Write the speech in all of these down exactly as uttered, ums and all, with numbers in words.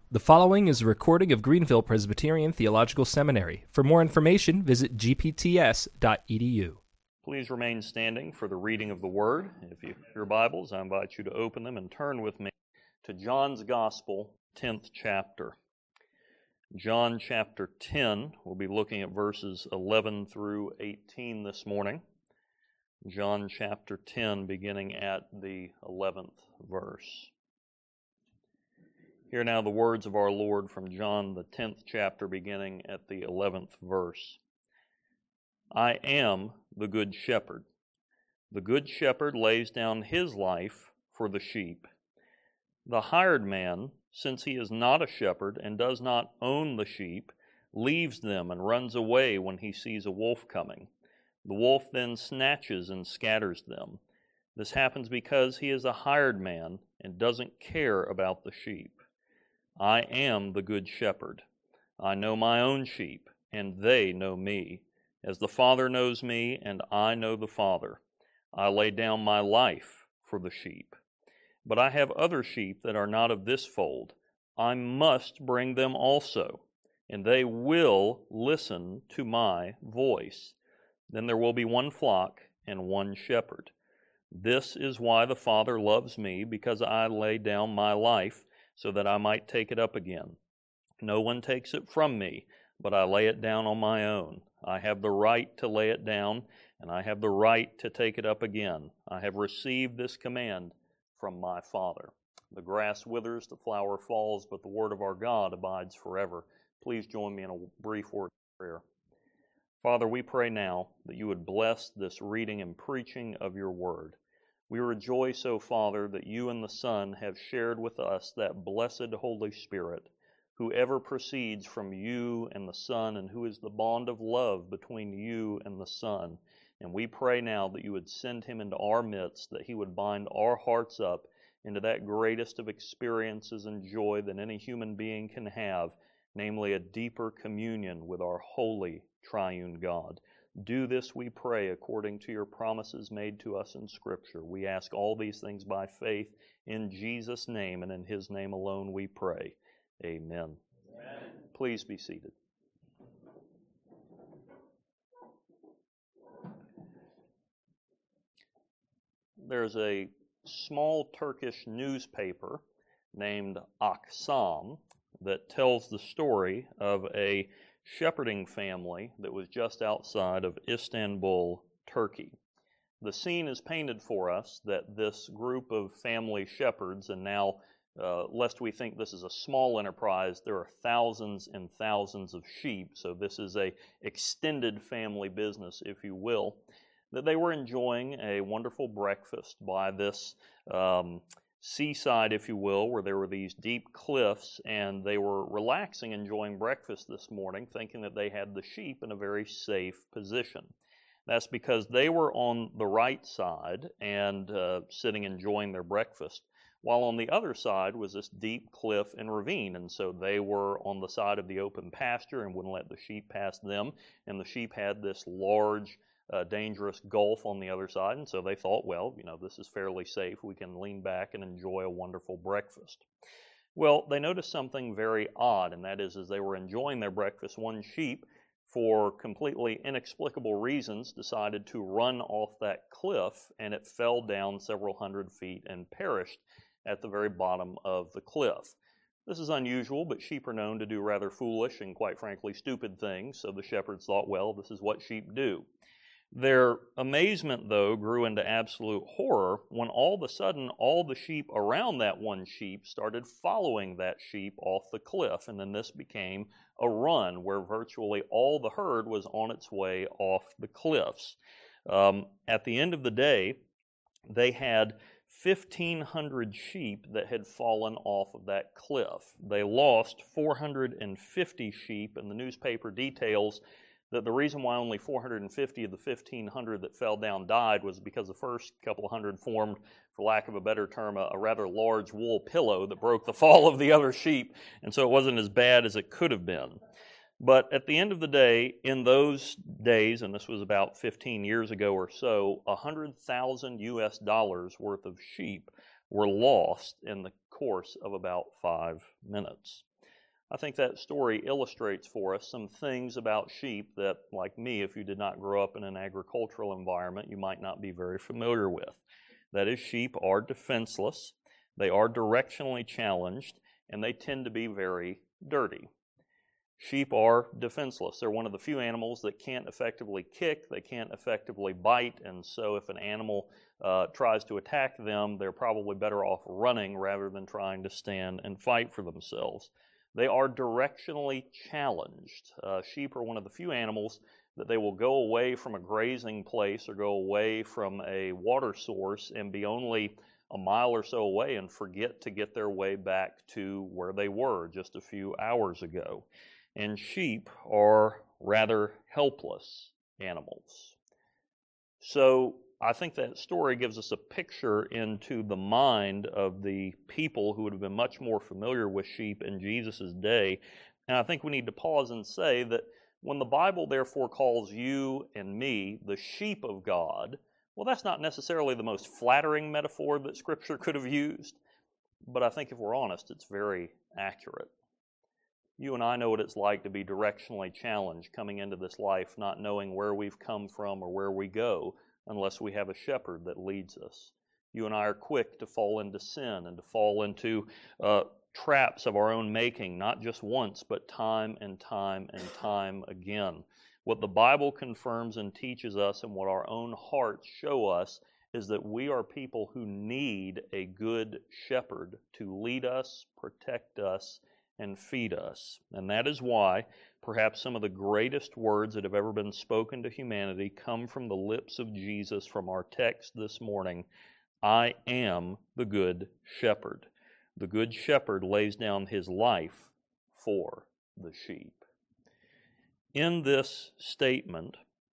The following is a recording of Greenville Presbyterian Theological Seminary. For more information, visit g p t s dot e d u. Please remain standing for the reading of the Word. If you have your Bibles, I invite you to open them and turn with me to John's Gospel, tenth chapter. John chapter ten, we'll be looking at verses eleven through eighteen this morning. John chapter ten, beginning at the eleventh verse. Hear now the words of our Lord from John, the tenth chapter, beginning at the eleventh verse. I am the good shepherd. The good shepherd lays down his life for the sheep. The hired man, since he is not a shepherd and does not own the sheep, leaves them and runs away when he sees a wolf coming. The wolf then snatches and scatters them. This happens because he is a hired man and doesn't care about the sheep. I am the good shepherd. I know my own sheep, and they know me, as the Father knows me, and I know the Father. I lay down my life for the sheep. But I have other sheep that are not of this fold. I must bring them also, and they will listen to my voice. Then there will be one flock and one shepherd. This is why the Father loves me, because I lay down my life, so that I might take it up again. No one takes it from me, but I lay it down on my own. I have the right to lay it down, and I have the right to take it up again. I have received this command from my Father. The grass withers, the flower falls, but the word of our God abides forever. Please join me in a brief word of prayer. Father, we pray now that you would bless this reading and preaching of your word. We rejoice, O Father, that you and the Son have shared with us that blessed Holy Spirit, who ever proceeds from you and the Son, and who is the bond of love between you and the Son. And we pray now that you would send him into our midst, that he would bind our hearts up into that greatest of experiences and joy that any human being can have, namely a deeper communion with our holy triune God. Do this, we pray, according to your promises made to us in Scripture. We ask all these things by faith in Jesus' name, and in his name alone we pray. Amen. Amen. Please be seated. There's a small Turkish newspaper named Aksam that tells the story of a shepherding family that was just outside of Istanbul, Turkey. The scene is painted for us that this group of family shepherds, and now, uh, lest we think this is a small enterprise, there are thousands and thousands of sheep, so this is a extended family business, if you will, that they were enjoying a wonderful breakfast by this um, seaside, if you will, where there were these deep cliffs, and they were relaxing, enjoying breakfast this morning, thinking that they had the sheep in a very safe position. That's because they were on the right side and uh, sitting enjoying their breakfast, while on the other side was this deep cliff and ravine, and so they were on the side of the open pasture and wouldn't let the sheep pass them, and the sheep had this large Uh, dangerous gulf on the other side, and so they thought, well, you know, this is fairly safe. We can lean back and enjoy a wonderful breakfast. Well, they noticed something very odd, and that is, as they were enjoying their breakfast, one sheep, for completely inexplicable reasons, decided to run off that cliff, and it fell down several hundred feet and perished at the very bottom of the cliff. This is unusual, but sheep are known to do rather foolish and, quite frankly, stupid things, so the shepherds thought, well, this is what sheep do. Their amazement, though, grew into absolute horror when all of a sudden all the sheep around that one sheep started following that sheep off the cliff, and then this became a run where virtually all the herd was on its way off the cliffs. Um, at the end of the day, they had fifteen hundred sheep that had fallen off of that cliff. They lost four hundred fifty sheep, and the newspaper details that the reason why only four hundred fifty of the fifteen hundred that fell down died was because the first couple of hundred formed, for lack of a better term, a, a rather large wool pillow that broke the fall of the other sheep, and so it wasn't as bad as it could have been. But at the end of the day, in those days, and this was about fifteen years ago or so, one hundred thousand U S dollars worth of sheep were lost in the course of about five minutes. I think that story illustrates for us some things about sheep that, like me, if you did not grow up in an agricultural environment, you might not be very familiar with. That is, sheep are defenseless, they are directionally challenged, and they tend to be very dirty. Sheep are defenseless. They're one of the few animals that can't effectively kick, they can't effectively bite, and so if an animal uh, tries to attack them, they're probably better off running rather than trying to stand and fight for themselves. They are directionally challenged. Uh, sheep are one of the few animals that they will go away from a grazing place or go away from a water source and be only a mile or so away and forget to get their way back to where they were just a few hours ago. And sheep are rather helpless animals. So I think that story gives us a picture into the mind of the people who would have been much more familiar with sheep in Jesus' day. And I think we need to pause and say that when the Bible therefore calls you and me the sheep of God, well, that's not necessarily the most flattering metaphor that Scripture could have used, but I think if we're honest, it's very accurate. You and I know what it's like to be directionally challenged coming into this life, not knowing where we've come from or where we go, unless we have a shepherd that leads us. You and I are quick to fall into sin and to fall into uh, traps of our own making, not just once, but time and time and time again. What the Bible confirms and teaches us and what our own hearts show us is that we are people who need a good shepherd to lead us, protect us, and feed us. And that is why perhaps some of the greatest words that have ever been spoken to humanity come from the lips of Jesus from our text this morning. I am the good shepherd. The good shepherd lays down his life for the sheep. In this statement,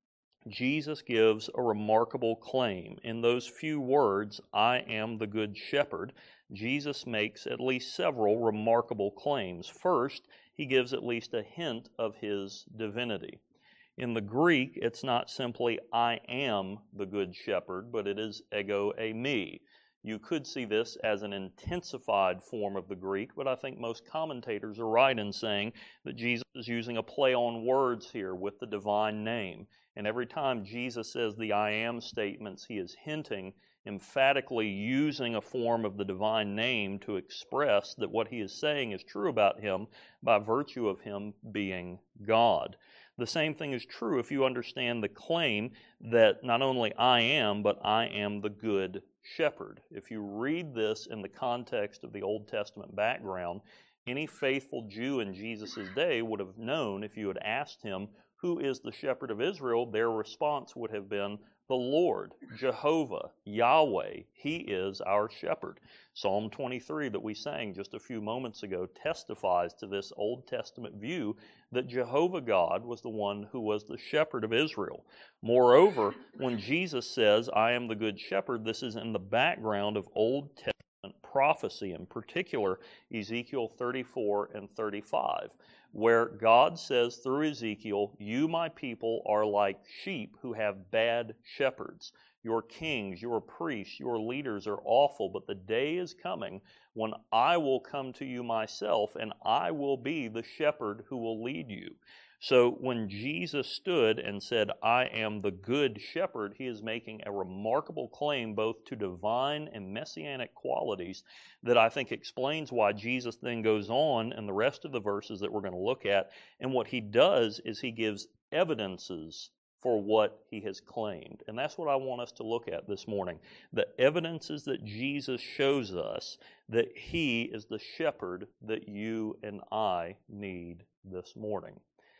Jesus gives a remarkable claim. In those few words, I am the good shepherd, Jesus makes at least several remarkable claims. First, he gives at least a hint of his divinity. In the Greek, it's not simply I am the good shepherd, but it is ego eimi. You could see this as an intensified form of the Greek, but I think most commentators are right in saying that Jesus is using a play on words here with the divine name. And every time Jesus says the I am statements, he is hinting, emphatically using a form of the divine name to express that what he is saying is true about him by virtue of him being God. The same thing is true if you understand the claim that not only I am, but I am the good shepherd. If you read this in the context of the Old Testament background, any faithful Jew in Jesus' day would have known if you had asked him, who is the shepherd of Israel? Their response would have been, the Lord, Jehovah, Yahweh, he is our shepherd. Psalm twenty-three that we sang just a few moments ago testifies to this Old Testament view that Jehovah God was the one who was the shepherd of Israel. Moreover, when Jesus says, I am the good shepherd, this is in the background of Old Testament prophecy, in particular Ezekiel thirty-four and thirty-five, where God says through Ezekiel, you, my people, are like sheep who have bad shepherds. Your kings, your priests, your leaders are awful, but the day is coming when I will come to you myself, and I will be the shepherd who will lead you. So when Jesus stood and said, I am the good shepherd, he is making a remarkable claim both to divine and messianic qualities that I think explains why Jesus then goes on in the rest of the verses that we're going to look at. And what he does is he gives evidences for what he has claimed. And that's what I want us to look at this morning. The evidences that Jesus shows us that he is the shepherd that you and I need this morning.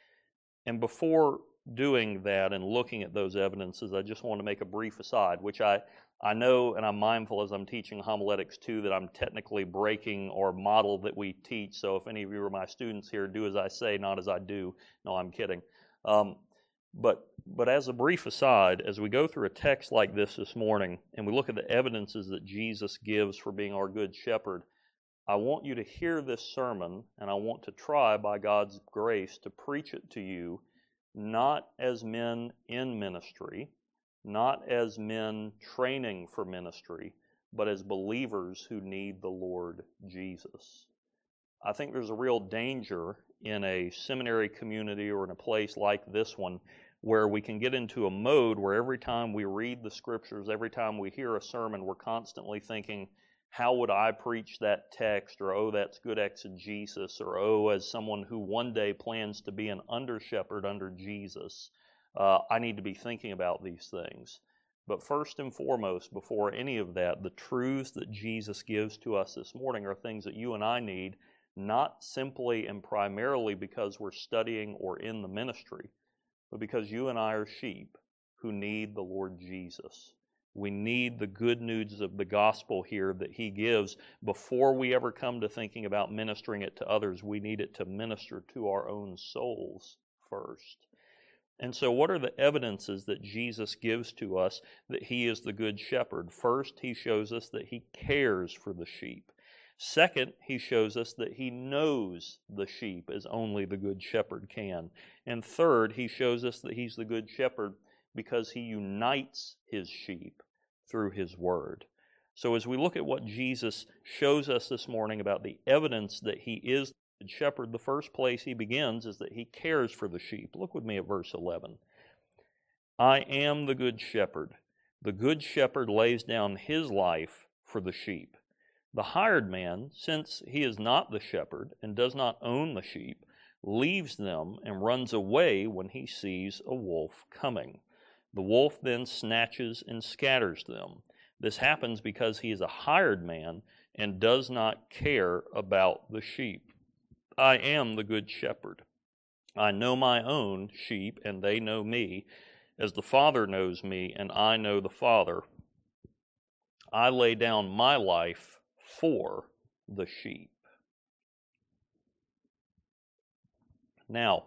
And before doing that and looking at those evidences, I just want to make a brief aside, which I, I know and I'm mindful as I'm teaching homiletics too that I'm technically breaking our model that we teach. So if any of you are my students here, do as I say, not as I do. No, I'm kidding. Um, but but as a brief aside, as we go through a text like this this morning and we look at the evidences that Jesus gives for being our good shepherd, I want you to hear this sermon, and I want to try, by God's grace, to preach it to you, not as men in ministry, not as men training for ministry, but as believers who need the Lord Jesus. I think there's a real danger in a seminary community or in a place like this one where we can get into a mode where every time we read the scriptures, every time we hear a sermon, we're constantly thinking, how would I preach that text? Or, oh, that's good exegesis. Or, oh, as someone who one day plans to be an under-shepherd under Jesus, uh, I need to be thinking about these things. But first and foremost, before any of that, the truths that Jesus gives to us this morning are things that you and I need, not simply and primarily because we're studying or in the ministry, but because you and I are sheep who need the Lord Jesus. We need the good news of the gospel here that He gives before we ever come to thinking about ministering it to others. We need it to minister to our own souls first. And so what are the evidences that Jesus gives to us that He is the good shepherd? First, He shows us that He cares for the sheep. Second, He shows us that He knows the sheep as only the good shepherd can. And third, He shows us that He's the good shepherd because He unites His sheep through His word. So as we look at what Jesus shows us this morning about the evidence that He is the good shepherd, the first place He begins is that He cares for the sheep. Look with me at verse eleven. I am the good shepherd. The good shepherd lays down his life for the sheep. The hired man, since he is not the shepherd and does not own the sheep, leaves them and runs away when he sees a wolf coming. The wolf then snatches and scatters them. This happens because he is a hired man and does not care about the sheep. I am the good shepherd. I know my own sheep, and they know me, as the Father knows me, and I know the Father. I lay down my life for the sheep. Now,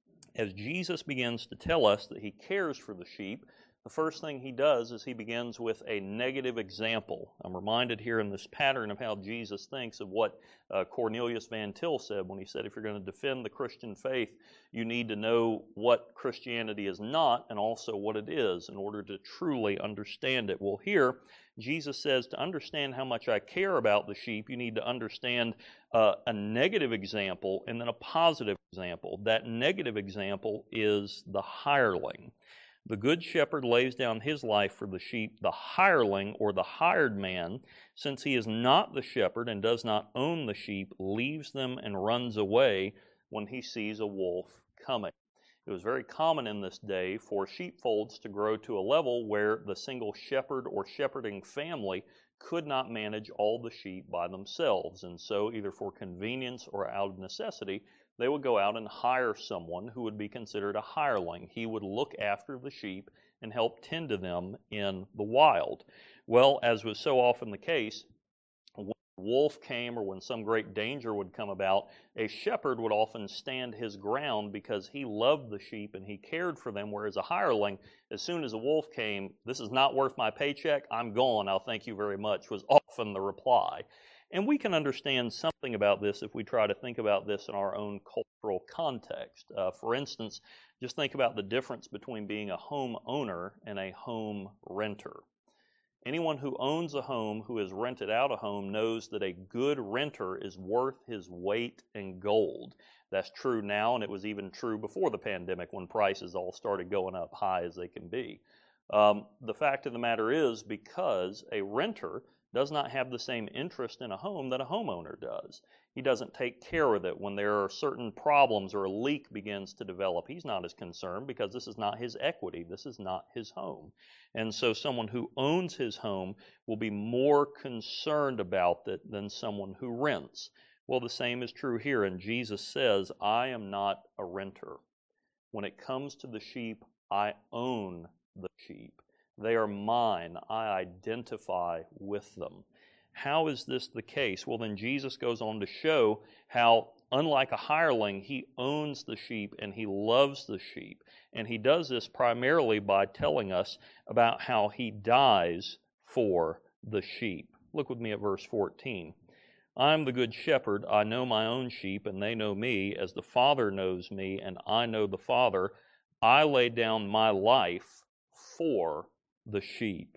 as Jesus begins to tell us that He cares for the sheep, the first thing He does is He begins with a negative example. I'm reminded here in this pattern of how Jesus thinks of what uh, Cornelius Van Til said when he said, if you're going to defend the Christian faith, you need to know what Christianity is not and also what it is in order to truly understand it. Well, here, Jesus says to understand how much I care about the sheep, you need to understand uh, a negative example and then a positive example. That negative example is the hireling. The good shepherd lays down his life for the sheep. The hireling, or the hired man, since he is not the shepherd and does not own the sheep, leaves them and runs away when he sees a wolf coming. It was very common in this day for sheepfolds to grow to a level where the single shepherd or shepherding family could not manage all the sheep by themselves. And so, either for convenience or out of necessity, they would go out and hire someone who would be considered a hireling. He would look after the sheep and help tend to them in the wild. Well, as was so often the case, when a wolf came or when some great danger would come about, a shepherd would often stand his ground because he loved the sheep and he cared for them, whereas a hireling, as soon as a wolf came, this is not worth my paycheck, I'm gone, I'll thank you very much, was often the reply. And we can understand something about this if we try to think about this in our own cultural context. Uh, for instance, just think about the difference between being a home owner and a home renter. Anyone who owns a home, who has rented out a home, knows that a good renter is worth his weight in gold. That's true now, and it was even true before the pandemic when prices all started going up high as they can be. Um, the fact of the matter is, because a renter does not have the same interest in a home that a homeowner does. He doesn't take care of it when there are certain problems or a leak begins to develop. He's not as concerned because this is not his equity. This is not his home. And so someone who owns his home will be more concerned about it than someone who rents. Well, the same is true here, and Jesus says, I am not a renter. When it comes to the sheep, I own the sheep. They are mine. I identify with them. How is this the case? Well, then Jesus goes on to show how, unlike a hireling, he owns the sheep and he loves the sheep. And he does this primarily by telling us about how he dies for the sheep. Look with me at verse fourteen. I am the good shepherd. I know my own sheep, and they know me, as the Father knows me, and I know the Father. I lay down my life for the sheep.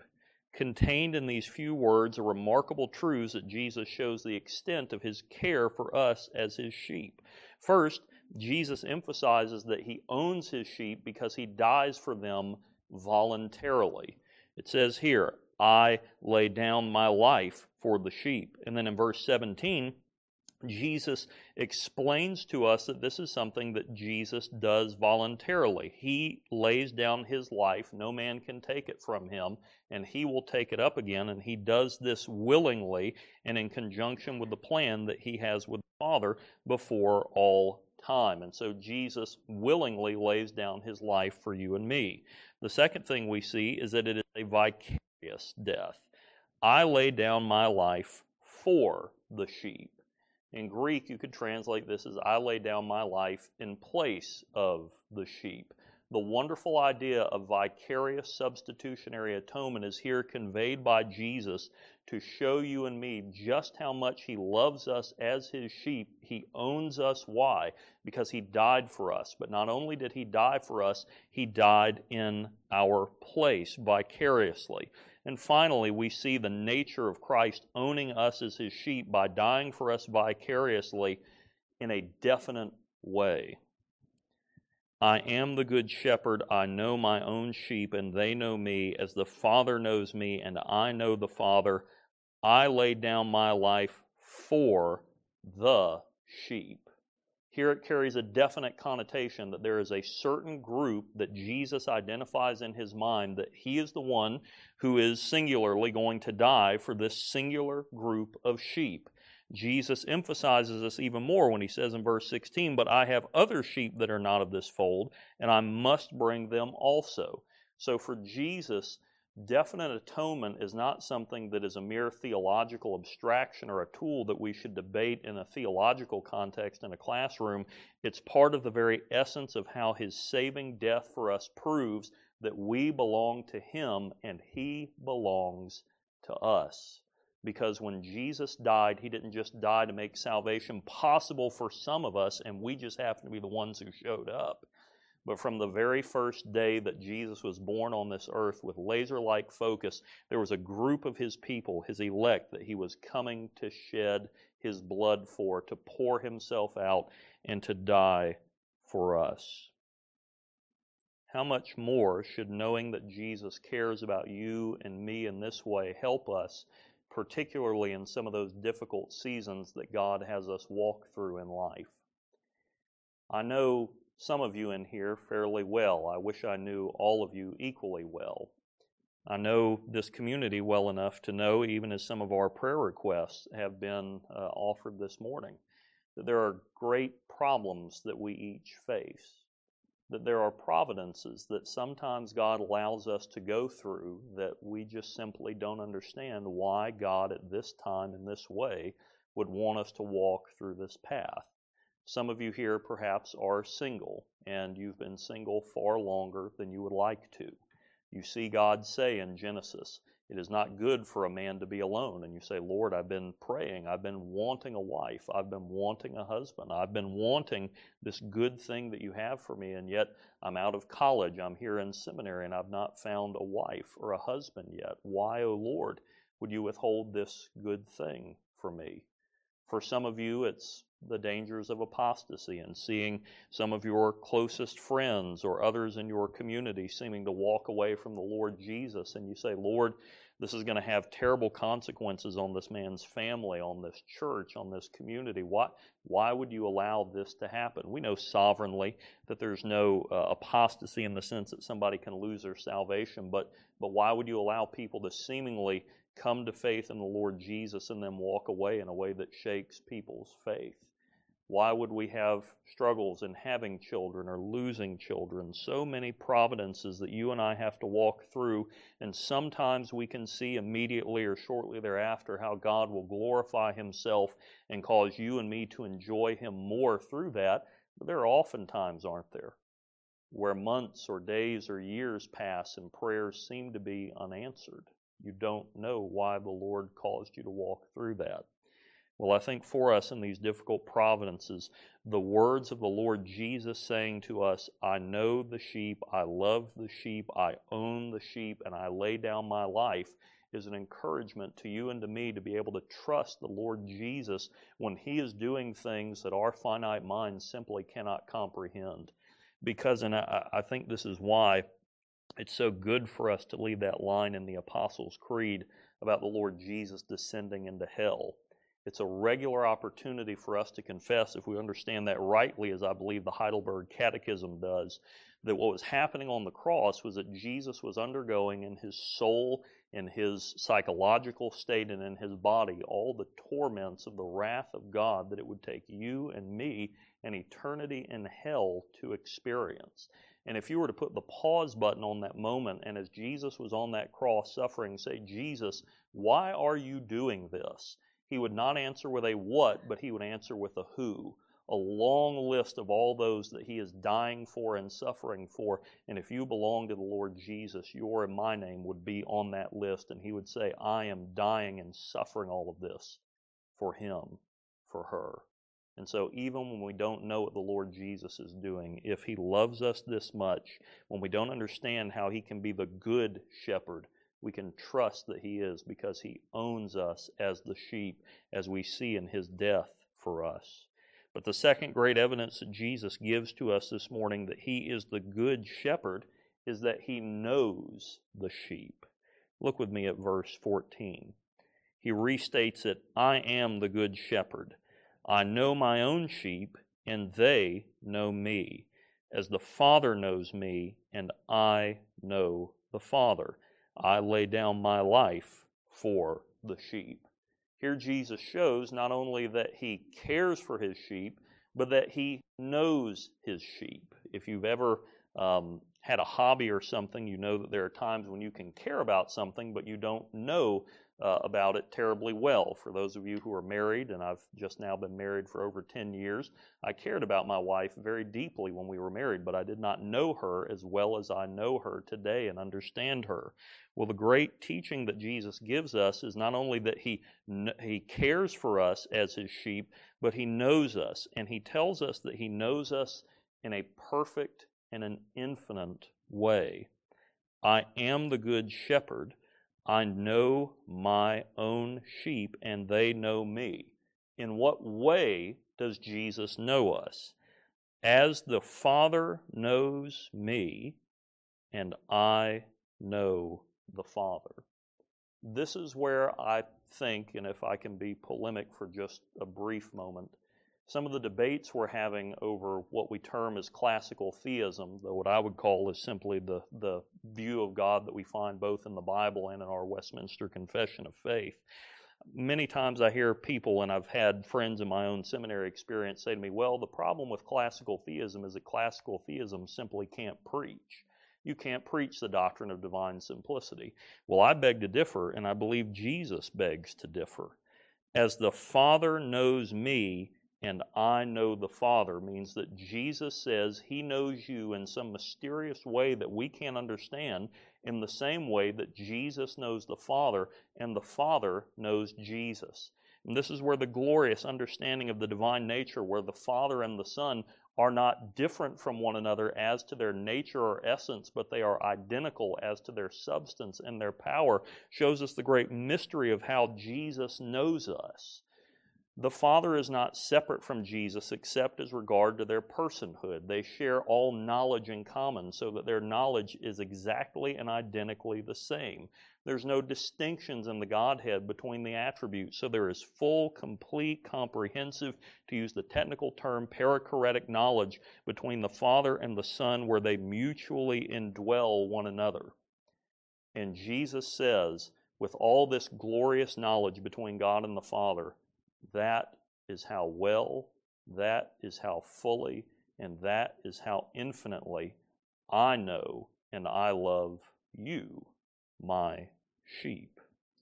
Contained in these few words are remarkable truths that Jesus shows the extent of his care for us as his sheep. First, Jesus emphasizes that he owns his sheep because he dies for them voluntarily. It says here, I lay down my life for the sheep. And then in verse seventeen, Jesus explains to us that this is something that Jesus does voluntarily. He lays down his life. No man can take it from him, and he will take it up again. And he does this willingly and in conjunction with the plan that he has with the Father before all time. And so Jesus willingly lays down his life for you and me. The second thing we see is that it is a vicarious death. I lay down my life for the sheep. In Greek, you could translate this as I lay down my life in place of the sheep. The wonderful idea of vicarious substitutionary atonement is here conveyed by Jesus to show you and me just how much he loves us as his sheep. He owns us. Why? Because he died for us. But not only did he die for us, he died in our place vicariously. And finally, we see the nature of Christ owning us as his sheep by dying for us vicariously in a definite way. I am the good shepherd. I know my own sheep, and they know me, as the Father knows me, and I know the Father. I lay down my life for the sheep. Here it carries a definite connotation that there is a certain group that Jesus identifies in his mind that he is the one who is singularly going to die for this singular group of sheep. Jesus emphasizes this even more when he says in verse sixteen, but I have other sheep that are not of this fold, and I must bring them also. So for Jesus, definite atonement is not something that is a mere theological abstraction or a tool that we should debate in a theological context in a classroom. It's part of the very essence of how his saving death for us proves that we belong to him and he belongs to us. Because when Jesus died, he didn't just die to make salvation possible for some of us, and we just happen to be the ones who showed up. But from the very first day that Jesus was born on this earth with laser-like focus, there was a group of his people, his elect, that he was coming to shed his blood for, to pour himself out, and to die for us. How much more should knowing that Jesus cares about you and me in this way help us, particularly in some of those difficult seasons that God has us walk through in life? I know some of you in here fairly well. I wish I knew all of you equally well. I know this community well enough to know, even as some of our prayer requests have been uh, offered this morning, that there are great problems that we each face, that there are providences that sometimes God allows us to go through that we just simply don't understand why God at this time in this way would want us to walk through this path. Some of you here perhaps are single, and you've been single far longer than you would like to. You see God say in Genesis, it is not good for a man to be alone. And you say, Lord, I've been praying. I've been wanting a wife. I've been wanting a husband. I've been wanting this good thing that you have for me, and yet I'm out of college. I'm here in seminary, and I've not found a wife or a husband yet. Why, O Lord, would you withhold this good thing for me? For some of you, it's the dangers of apostasy and seeing some of your closest friends or others in your community seeming to walk away from the Lord Jesus, and you say, Lord, this is going to have terrible consequences on this man's family, on this church, on this community. Why, why would you allow this to happen? We know sovereignly that there's no uh, apostasy in the sense that somebody can lose their salvation, but, but why would you allow people to seemingly come to faith in the Lord Jesus and then walk away in a way that shakes people's faith? Why would we have struggles in having children or losing children? So many providences that you and I have to walk through, and sometimes we can see immediately or shortly thereafter how God will glorify himself and cause you and me to enjoy him more through that. But there are often times, aren't there, where months or days or years pass and prayers seem to be unanswered. You don't know why the Lord caused you to walk through that. Well, I think for us in these difficult providences, the words of the Lord Jesus saying to us, I know the sheep, I love the sheep, I own the sheep, and I lay down my life, is an encouragement to you and to me to be able to trust the Lord Jesus when He is doing things that our finite minds simply cannot comprehend. Because, and I, I think this is why it's so good for us to leave that line in the Apostles' Creed about the Lord Jesus descending into hell. It's a regular opportunity for us to confess, if we understand that rightly, as I believe the Heidelberg Catechism does, that what was happening on the cross was that Jesus was undergoing in His soul, in His psychological state, and in His body all the torments of the wrath of God that it would take you and me an eternity in hell to experience. And if you were to put the pause button on that moment, and as Jesus was on that cross suffering, say, Jesus, why are you doing this? He would not answer with a what, but He would answer with a who. A long list of all those that He is dying for and suffering for. And if you belong to the Lord Jesus, your and my name would be on that list. And He would say, I am dying and suffering all of this for Him, for her. And so even when we don't know what the Lord Jesus is doing, if He loves us this much, when we don't understand how He can be the good shepherd, we can trust that He is, because He owns us as the sheep, as we see in His death for us. But the second great evidence that Jesus gives to us this morning that He is the good shepherd is that He knows the sheep. Look with me at verse fourteen. He restates it, I am the good shepherd. I know my own sheep, and they know me, as the Father knows me, and I know the Father. I lay down my life for the sheep. Here Jesus shows not only that He cares for His sheep, but that He knows His sheep. If you've ever um, had a hobby or something, you know that there are times when you can care about something, but you don't know uh, about it terribly well. For those of you who are married, and I've just now been married for over ten years, I cared about my wife very deeply when we were married, but I did not know her as well as I know her today and understand her. Well, the great teaching that Jesus gives us is not only that he, he cares for us as His sheep, but He knows us. And He tells us that He knows us in a perfect and an infinite way. I am the good shepherd. I know my own sheep, and they know me. In what way does Jesus know us? As the Father knows me, and I know the Father. This is where I think, and if I can be polemic for just a brief moment, some of the debates we're having over what we term as classical theism, though what I would call is simply the, the view of God that we find both in the Bible and in our Westminster Confession of Faith. Many times I hear people, and I've had friends in my own seminary experience say to me, well, the problem with classical theism is that classical theism simply can't preach. You can't preach the doctrine of divine simplicity. Well, I beg to differ, and I believe Jesus begs to differ. As the Father knows me, and I know the Father, means that Jesus says He knows you in some mysterious way that we can't understand, in the same way that Jesus knows the Father, and the Father knows Jesus. And this is where the glorious understanding of the divine nature, where the Father and the Son are not different from one another as to their nature or essence, but they are identical as to their substance and their power, shows us the great mystery of how Jesus knows us. The Father is not separate from Jesus except as regard to their personhood. They share all knowledge in common, so that their knowledge is exactly and identically the same. There's no distinctions in the Godhead between the attributes, so there is full, complete, comprehensive, to use the technical term, perichoretic knowledge between the Father and the Son, where they mutually indwell one another. And Jesus says, with all this glorious knowledge between God and the Father, that is how well, that is how fully, and that is how infinitely I know and I love you, my sheep.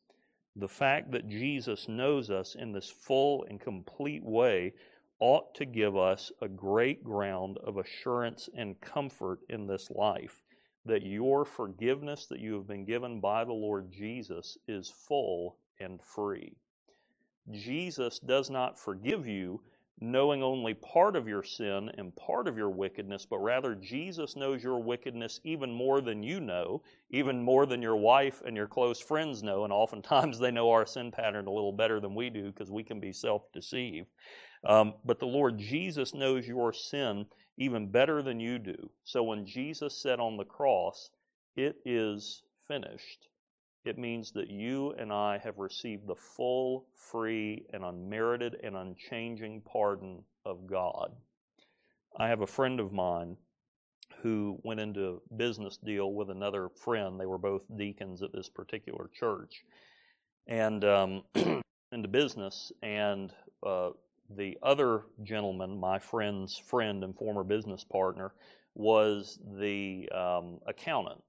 The fact that Jesus knows us in this full and complete way ought to give us a great ground of assurance and comfort in this life, that your forgiveness that you have been given by the Lord Jesus is full and free. Jesus does not forgive you knowing only part of your sin and part of your wickedness, but rather Jesus knows your wickedness even more than you know, even more than your wife and your close friends know, and oftentimes they know our sin pattern a little better than we do because we can be self-deceived. Um, but the Lord Jesus knows your sin even better than you do. So when Jesus said on the cross, "It is finished," it means that you and I have received the full, free, and unmerited and unchanging pardon of God. I have a friend of mine who went into a business deal with another friend. They were both deacons at this particular church, and um, into business. And uh, the other gentleman, my friend's friend and former business partner, was the um, accountant.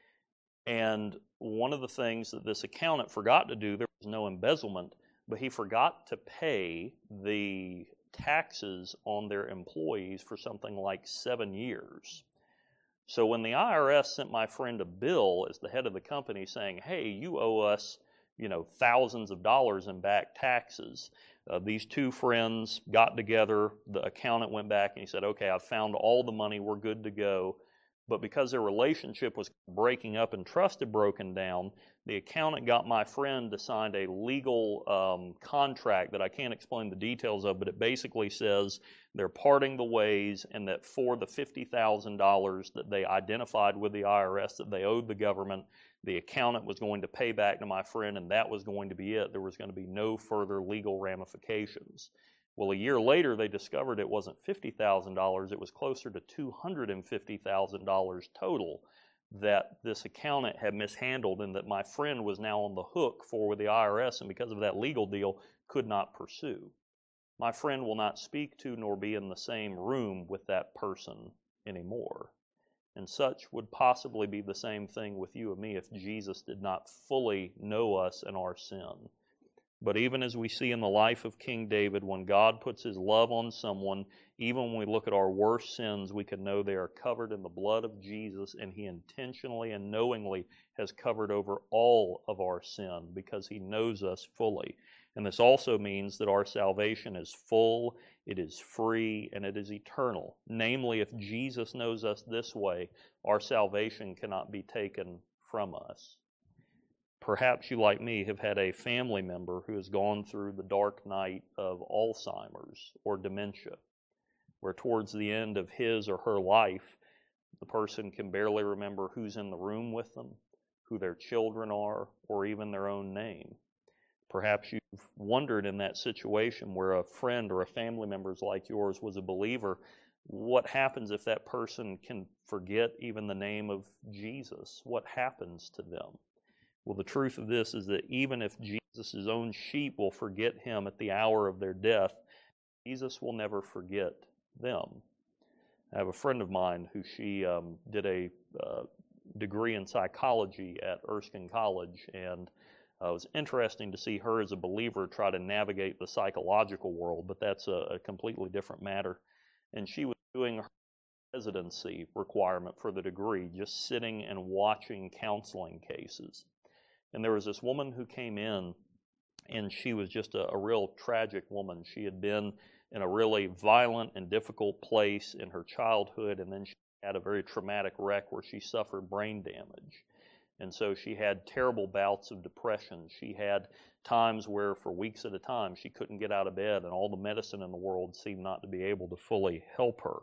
And one of the things that this accountant forgot to do, there was no embezzlement, but he forgot to pay the taxes on their employees for something like seven years. So when the I R S sent my friend a bill as the head of the company saying, "Hey, you owe us, you know, thousands of dollars in back taxes," uh, these two friends got together. The accountant went back and he said, "Okay, I've found all the money. We're good to go." But because their relationship was breaking up and trust had broken down, the accountant got my friend to sign a legal um, contract that I can't explain the details of, but it basically says they're parting the ways, and that for the fifty thousand dollars that they identified with the I R S that they owed the government, the accountant was going to pay back to my friend, and that was going to be it. There was going to be no further legal ramifications. Well, a year later, they discovered it wasn't fifty thousand dollars, it was closer to two hundred fifty thousand dollars total that this accountant had mishandled, and that my friend was now on the hook for with the I R S, and because of that legal deal, could not pursue. My friend will not speak to nor be in the same room with that person anymore. And such would possibly be the same thing with you and me if Jesus did not fully know us and our sin. But even as we see in the life of King David, when God puts his love on someone, even when we look at our worst sins, we can know they are covered in the blood of Jesus, and he intentionally and knowingly has covered over all of our sin because he knows us fully. And this also means that our salvation is full, it is free, and it is eternal. Namely, if Jesus knows us this way, our salvation cannot be taken from us. Perhaps you, like me, have had a family member who has gone through the dark night of Alzheimer's or dementia, where towards the end of his or her life, the person can barely remember who's in the room with them, who their children are, or even their own name. Perhaps you've wondered in that situation where a friend or a family member like yours was a believer, what happens if that person can forget even the name of Jesus? What happens to them? Well, the truth of this is that even if Jesus' own sheep will forget him at the hour of their death, Jesus will never forget them. I have a friend of mine who she um, did a uh, degree in psychology at Erskine College, and uh, it was interesting to see her as a believer try to navigate the psychological world, but that's a, a completely different matter. And she was doing her residency requirement for the degree, just sitting and watching counseling cases. And there was this woman who came in, and she was just a, a real tragic woman. She had been in a really violent and difficult place in her childhood, and then she had a very traumatic wreck where she suffered brain damage. And so she had terrible bouts of depression. She had times where for weeks at a time she couldn't get out of bed, and all the medicine in the world seemed not to be able to fully help her.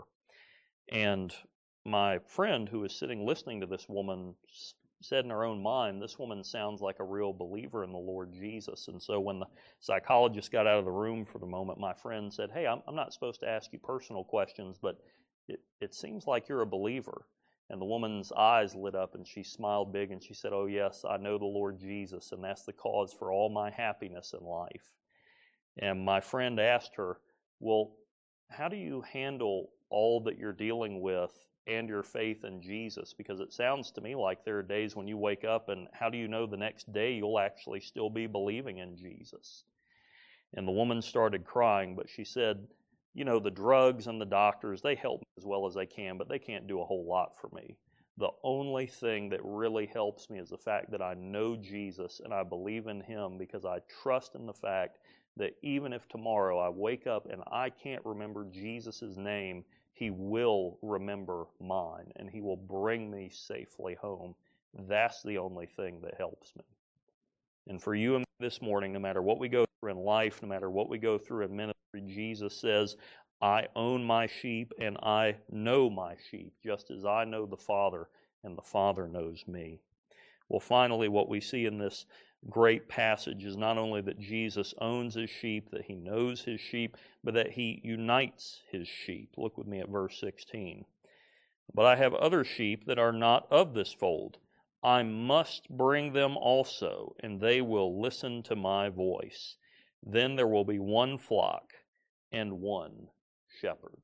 And my friend who was sitting listening to this woman said in her own mind, this woman sounds like a real believer in the Lord Jesus. And so when the psychologist got out of the room for the moment, my friend said, "Hey, I'm, I'm not supposed to ask you personal questions, but it, it seems like you're a believer." And the woman's eyes lit up and she smiled big and she said, "Oh yes, I know the Lord Jesus, and that's the cause for all my happiness in life." And my friend asked her, "Well, how do you handle all that you're dealing with and your faith in Jesus? Because it sounds to me like there are days when you wake up, and how do you know the next day you'll actually still be believing in Jesus?" And the woman started crying, but she said, "You know, the drugs and the doctors, they help me as well as they can, but they can't do a whole lot for me. The only thing that really helps me is the fact that I know Jesus and I believe in him because I trust in the fact that even if tomorrow I wake up and I can't remember Jesus' name, He will remember mine, and He will bring me safely home. That's the only thing that helps me. And for you and me this morning, no matter what we go through in life, no matter what we go through in ministry, Jesus says, I own my sheep and I know my sheep, just as I know the Father and the Father knows me. Well, finally, what we see in this great passage is not only that Jesus owns His sheep, that He knows His sheep, but that He unites His sheep. Look with me at verse sixteen. But I have other sheep that are not of this fold. I must bring them also, and they will listen to my voice. Then there will be one flock and one shepherd.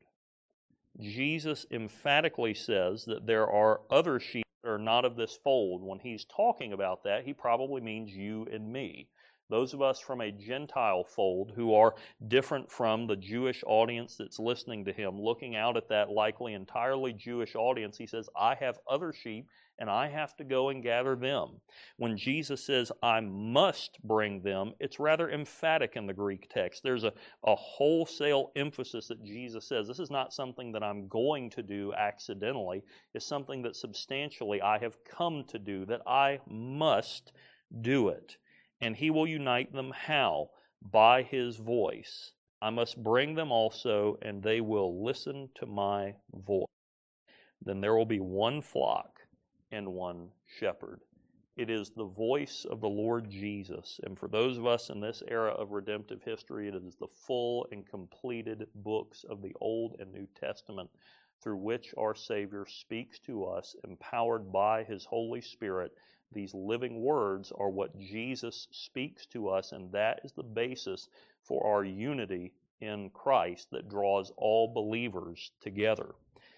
Jesus emphatically says that there are other sheep that are not of this fold. When He's talking about that, He probably means you and me. Those of us from a Gentile fold who are different from the Jewish audience that's listening to Him, looking out at that likely entirely Jewish audience, He says, I have other sheep and I have to go and gather them. When Jesus says, I must bring them, it's rather emphatic in the Greek text. There's a, a wholesale emphasis that Jesus says, this is not something that I'm going to do accidentally. It's something that substantially I have come to do, that I must do it. And He will unite them how? By His voice. I must bring them also, and they will listen to my voice. Then there will be one flock and one shepherd. It is the voice of the Lord Jesus. And for those of us in this era of redemptive history, it is the full and completed books of the Old and New Testament through which our Savior speaks to us, empowered by His Holy Spirit. These living words are what Jesus speaks to us, and that is the basis for our unity in Christ that draws all believers together.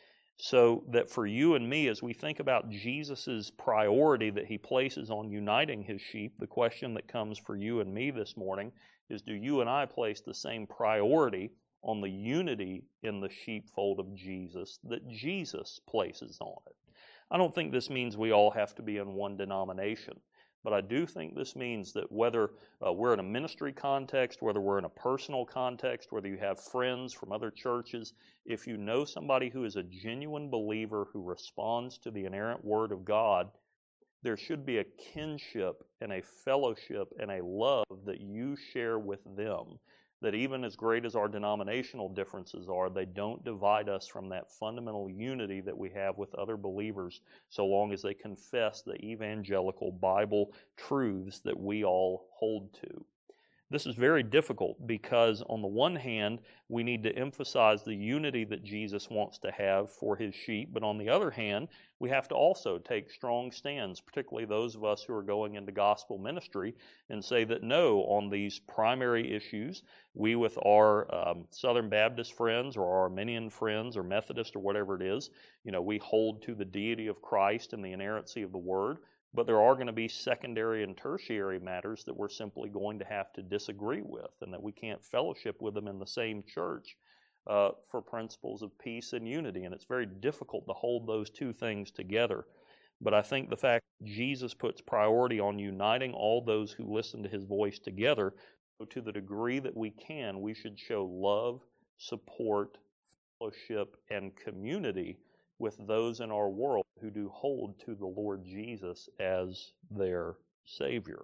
So that for you and me, as we think about Jesus' priority that He places on uniting His sheep, the question that comes for you and me this morning is, do you and I place the same priority on the unity in the sheepfold of Jesus that Jesus places on it? I don't think this means we all have to be in one denomination, but I do think this means that whether uh, we're in a ministry context, whether we're in a personal context, whether you have friends from other churches, if you know somebody who is a genuine believer who responds to the inerrant Word of God, there should be a kinship and a fellowship and a love that you share with them, that even as great as our denominational differences are, they don't divide us from that fundamental unity that we have with other believers, so long as they confess the evangelical Bible truths that we all hold to. This is very difficult because, on the one hand, we need to emphasize the unity that Jesus wants to have for His sheep, but on the other hand, we have to also take strong stands, particularly those of us who are going into gospel ministry, and say that no, on these primary issues, we with our um, Southern Baptist friends or our Arminian friends or Methodist or whatever it is, you know, we hold to the deity of Christ and the inerrancy of the Word. But there are going to be secondary and tertiary matters that we're simply going to have to disagree with, and that we can't fellowship with them in the same church uh, for principles of peace and unity. And it's very difficult to hold those two things together. But I think the fact that Jesus puts priority on uniting all those who listen to His voice together, so to the degree that we can, we should show love, support, fellowship, and community with those in our world who do hold to the Lord Jesus as their Savior.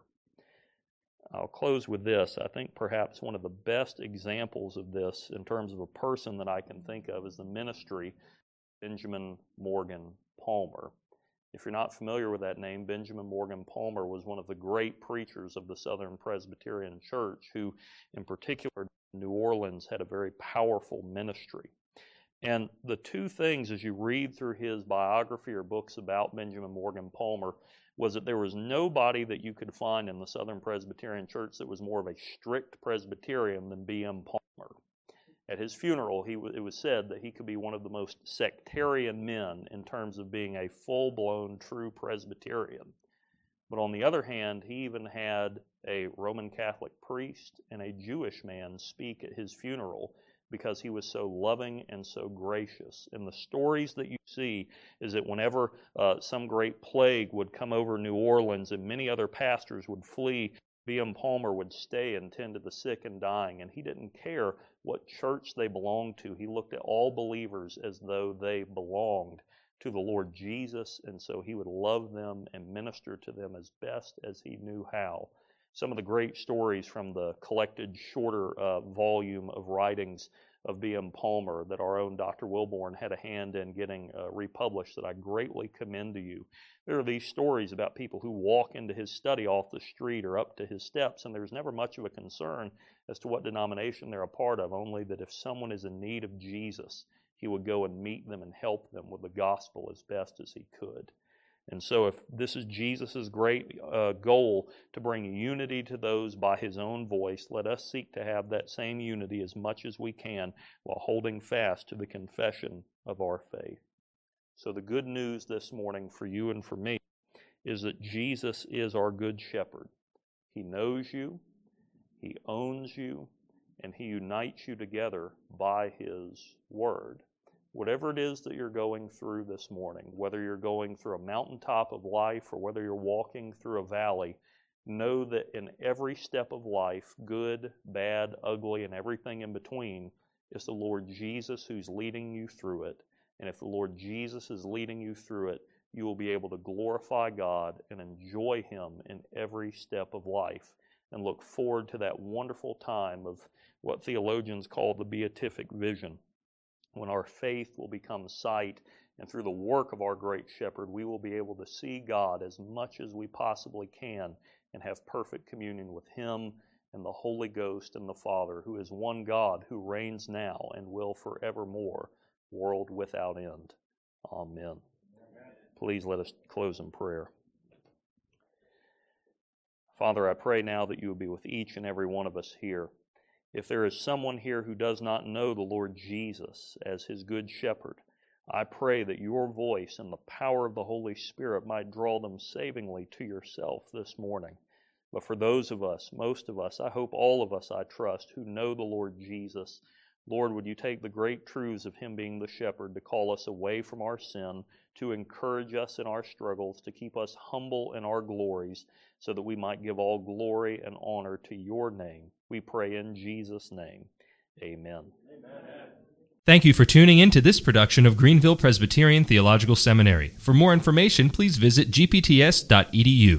I'll close with this. I think perhaps one of the best examples of this in terms of a person that I can think of is the ministry of Benjamin Morgan Palmer. If you're not familiar with that name, Benjamin Morgan Palmer was one of the great preachers of the Southern Presbyterian Church who, in particular, in New Orleans, had a very powerful ministry. And the two things, as you read through his biography or books about Benjamin Morgan Palmer, was that there was nobody that you could find in the Southern Presbyterian Church that was more of a strict Presbyterian than B M Palmer. At his funeral, he w- it was said that he could be one of the most sectarian men in terms of being a full-blown true Presbyterian. But on the other hand, he even had a Roman Catholic priest and a Jewish man speak at his funeral, because he was so loving and so gracious. And the stories that you see is that whenever uh, some great plague would come over New Orleans and many other pastors would flee B M Palmer would stay and tend to the sick and dying, and he didn't care what church they belonged to. He looked at all believers as though they belonged to the Lord Jesus, and so he would love them and minister to them as best as he knew how. Some of the great stories from the collected shorter uh, volume of writings of B M Palmer that our own Doctor Wilborn had a hand in getting uh, republished that I greatly commend to you. There are these stories about people who walk into his study off the street or up to his steps, and there's never much of a concern as to what denomination they're a part of, only that if someone is in need of Jesus, he would go and meet them and help them with the gospel as best as he could. And so if this is Jesus' great uh, goal to bring unity to those by his own voice, let us seek to have that same unity as much as we can while holding fast to the confession of our faith. So the good news this morning for you and for me is that Jesus is our good shepherd. He knows you, he owns you, and he unites you together by his word. Whatever it is that you're going through this morning, whether you're going through a mountaintop of life or whether you're walking through a valley, know that in every step of life, good, bad, ugly, and everything in between, is the Lord Jesus who's leading you through it. And if the Lord Jesus is leading you through it, you will be able to glorify God and enjoy him in every step of life and look forward to that wonderful time of what theologians call the beatific vision, when our faith will become sight, and through the work of our great shepherd, we will be able to see God as much as we possibly can and have perfect communion with him and the Holy Ghost and the Father, who is one God who reigns now and will forevermore, world without end. Amen. Amen. Please let us close in prayer. Father, I pray now that you will be with each and every one of us here. If there is someone here who does not know the Lord Jesus as his good shepherd, I pray that your voice and the power of the Holy Spirit might draw them savingly to yourself this morning. But for those of us, most of us, I hope all of us, I trust, who know the Lord Jesus, Lord, would you take the great truths of him being the shepherd to call us away from our sin, to encourage us in our struggles, to keep us humble in our glories, so that we might give all glory and honor to your name. We pray in Jesus' name. Amen. Amen. Thank you for tuning in to this production of Greenville Presbyterian Theological Seminary. For more information, please visit g p t s dot e d u.